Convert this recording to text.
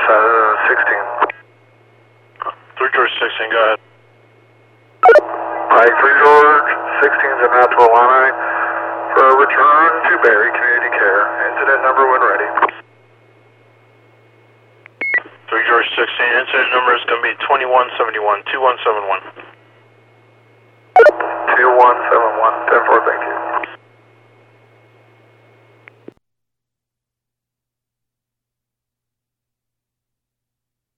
16. 3 George 16, go ahead. Hi, 3 George 16's in out to Illini for a return to Barry Community Care. Incident number when ready. 3 George 16, incident number is going to be 2171, 2171. 2171, 10-4, thank you.